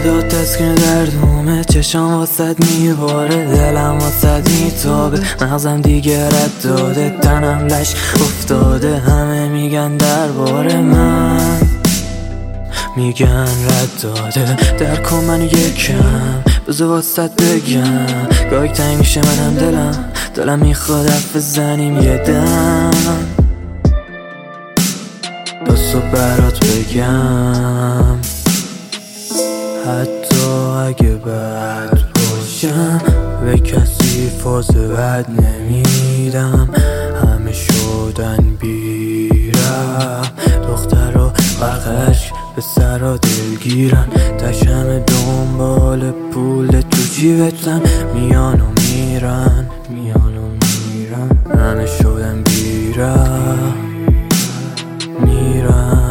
صدا تسکین دردومه، چشم واسد میباره، دلم واسد میتابه، مغزم دیگه رد داده، تنم لش افتاده، همه میگن درباره من، میگن رد داده. در کن منو یکم بذار واسد بگم، گاهی تنگ میشه منم دلم میخواد حرف بزنیم یه دم، بسو برات بگم حتی اگه بد باشم به کسی فاز بد نمیدم، همه شدن بیرم، دخترها غرقش به سرا دلگیرن، تشم دنبال پول تو جیبتن، میان و میرن همه شدن بیرم میرن.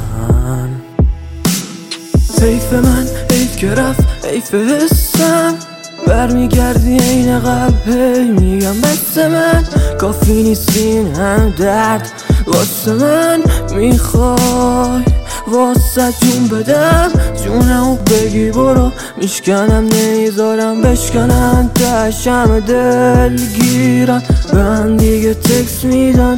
حیف من، حیف که رفت، حیف حسم، برمیگردی این قبل، میگم مثل من کافی نیستین هم درد واسه من، میخوای واسه جون بدم، جونمو بگی برو، میشکنم نمیذارم بشکنم، تشم دل گیرن، به هم دیگه تکس میدن،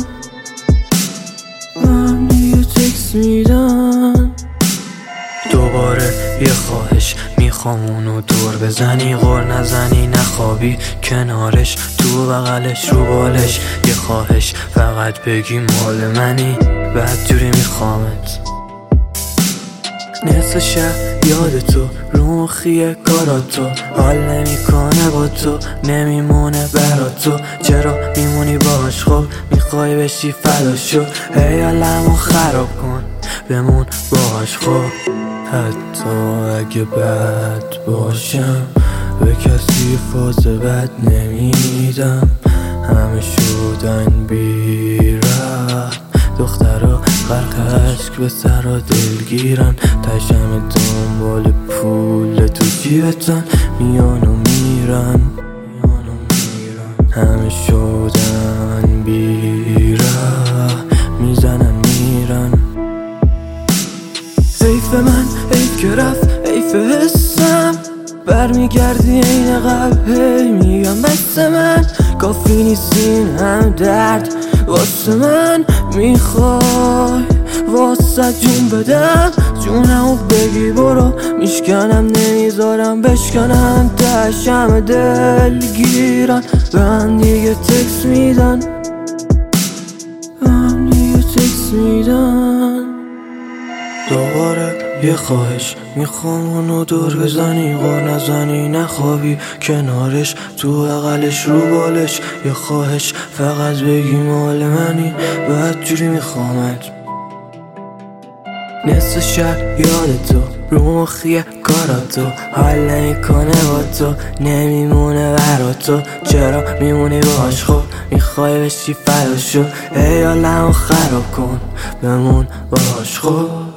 دوباره یه خواهش میخوام اونو دور بزنی، غر نزنی نخوابی کنارش، تو بغلش رو بالش، یه خواهش فقط بگی مال منی، بدجوری میخوامت، نصف شب یاد تو، رو مخیه کاراتو، حال نمیکنه با تو، نمیمونه برا تو، چرا میمونی باش؟ خب میخوای بشی فداشو، هی حالمو خراب کن بمون باش. خب حتی اگه بد باشم به کسی فاز بد نمیدم، همه شدن بیرم، دخترها غرق عشق به سرا دلگیرن، تشم دنبال پول تو جیبتن، میان و میرن همه شدن بیرم، میزنن میرن. حیف من، حیف که رفت، حیف حسم، برمیگردی این قبل، میگم مثل من کافی نیستین هم درد واسه من، میخوای واسه جون بدم، جونمو بگی برو، میشکنم نمیذارم بشکنم، تشم دل گیرن، به هم دیگه تکس میدن، دوباره یه خواهش میخوام اونو دور بزنی، غر نزنی نخوابی کنارش، تو بغلش رو بالش، یه خواهش فقط بگی مال منی، بدجوری میخوامت، نصف شب یاد تو، رو مخیه کاراتو، حال نمیکنه با تو، نمیمونه برا تو، چرا میمونی باش؟ خب میخوای بشی فداشو، هی حالمو خراب کن بمون باش. خب